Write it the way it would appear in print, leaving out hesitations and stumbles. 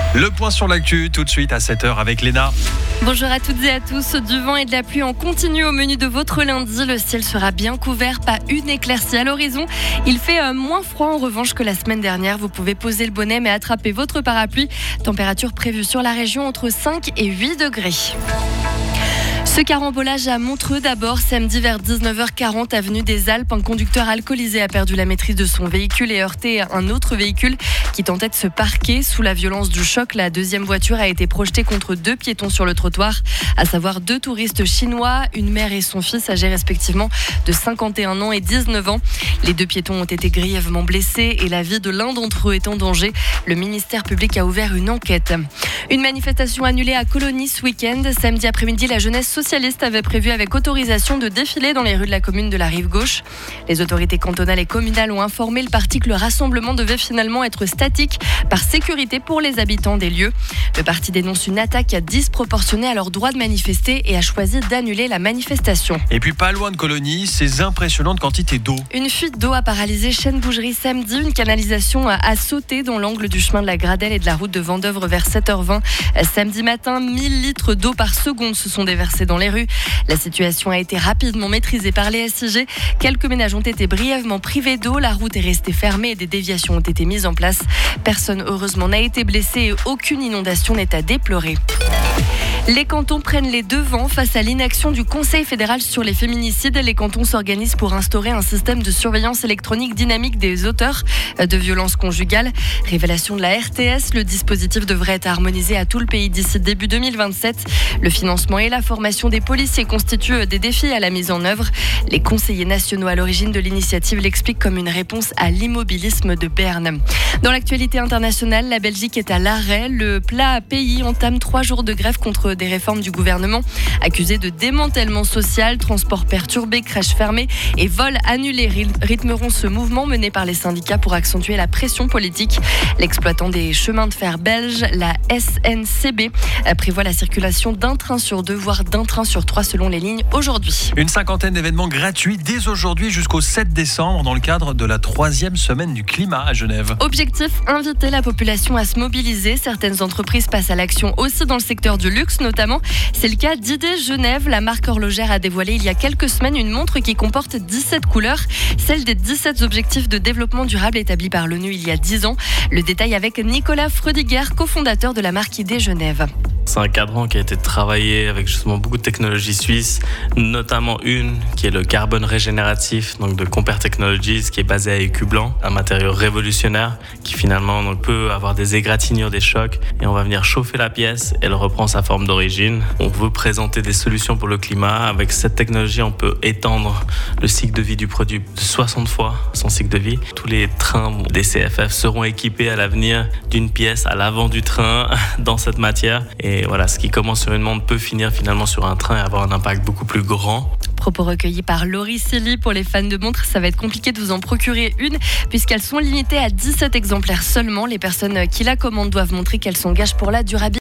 Le point sur l'actu, tout de suite à 7h avec Léna. Bonjour à toutes et à tous. Du vent et de la pluie en continu au menu de votre lundi. Le ciel sera bien couvert, pas une éclaircie à l'horizon. Il fait moins froid en revanche que la semaine dernière. Vous pouvez poser le bonnet mais attraper votre parapluie. Température prévue sur la région entre 5 et 8 degrés. Ce carambolage à Montreux d'abord, samedi vers 19h40, avenue des Alpes. Un conducteur alcoolisé a perdu la maîtrise de son véhicule et heurté un autre véhicule qui tentait de se parquer. Sous la violence du choc, la deuxième voiture a été projetée contre deux piétons sur le trottoir, à savoir deux touristes chinois, une mère et son fils âgés respectivement de 51 ans et 19 ans. Les deux piétons ont été grièvement blessés et la vie de l'un d'entre eux est en danger. Le ministère public a ouvert une enquête. Une manifestation annulée à Colonie ce week-end. Samedi après-midi, la jeunesse socialiste avait prévu avec autorisation de défiler dans les rues de la commune de la Rive-Gauche. Les autorités cantonales et communales ont informé le parti que le rassemblement devait finalement être statique par sécurité pour les habitants des lieux. Le parti dénonce une attaque disproportionnée à leur droit de manifester et a choisi d'annuler la manifestation. Et puis pas loin de Colonie, ces impressionnantes quantités d'eau. Une fuite d'eau a paralysé Chêne-Bougerie samedi. Une canalisation a sauté dans l'angle du chemin de la Gradelle et de la route de Vendeuvre vers 7h20. Samedi matin, 1000 litres d'eau par seconde se sont déversés dans les rues. La situation a été rapidement maîtrisée par les SIG. Quelques ménages ont été brièvement privés d'eau. La route est restée fermée et des déviations ont été mises en place. Personne, heureusement, n'a été blessé et aucune inondation n'est à déplorer. Les cantons prennent les devants face à l'inaction du Conseil fédéral sur les féminicides. Les cantons s'organisent pour instaurer un système de surveillance électronique dynamique des auteurs de violences conjugales. Révélation de la RTS, le dispositif devrait être harmonisé à tout le pays d'ici début 2027. Le financement et la formation des policiers constituent des défis à la mise en œuvre. Les conseillers nationaux à l'origine de l'initiative l'expliquent comme une réponse à l'immobilisme de Berne. Dans l'actualité internationale, la Belgique est à l'arrêt. Le plat pays entame 3 jours de grève contre des réformes du gouvernement. Accusés de démantèlement social, transport perturbé, crèches fermées et vols annulés rythmeront ce mouvement mené par les syndicats pour accentuer la pression politique. L'exploitant des chemins de fer belges, la SNCB, prévoit la circulation d'un train sur 2, voire d'un train sur 3 selon les lignes aujourd'hui. Une cinquantaine d'événements gratuits dès aujourd'hui jusqu'au 7 décembre dans le cadre de la 3e semaine du climat à Genève. Objectif, inviter la population à se mobiliser. Certaines entreprises passent à l'action aussi dans le secteur du luxe notamment. C'est le cas d'Idée Genève. La marque horlogère a dévoilé il y a quelques semaines une montre qui comporte 17 couleurs, celle des 17 objectifs de développement durable établis par l'ONU il y a 10 ans. Le détail avec Nicolas Freudiger, cofondateur de la marque Idée Genève. C'est un cadran qui a été travaillé avec justement beaucoup de technologies suisses, notamment une qui est le carbone régénératif, donc de Compare Technologies, qui est basé à écu blanc, un matériau révolutionnaire qui finalement donc, peut avoir des égratignures, des chocs, et on va venir chauffer la pièce, elle reprend sa forme d'origine. On veut présenter des solutions pour le climat. Avec cette technologie, on peut étendre le cycle de vie du produit de 60 fois son cycle de vie. Tous les trains des CFF seront équipés à l'avenir d'une pièce à l'avant du train dans cette matière. Et voilà, ce qui commence sur une montre peut finir finalement sur un train et avoir un impact beaucoup plus grand. Propos recueillis par Laurie Silly. Pour les fans de montres, ça va être compliqué de vous en procurer une puisqu'elles sont limitées à 17 exemplaires seulement. Les personnes qui la commandent doivent montrer qu'elles s'engagent pour la durabilité.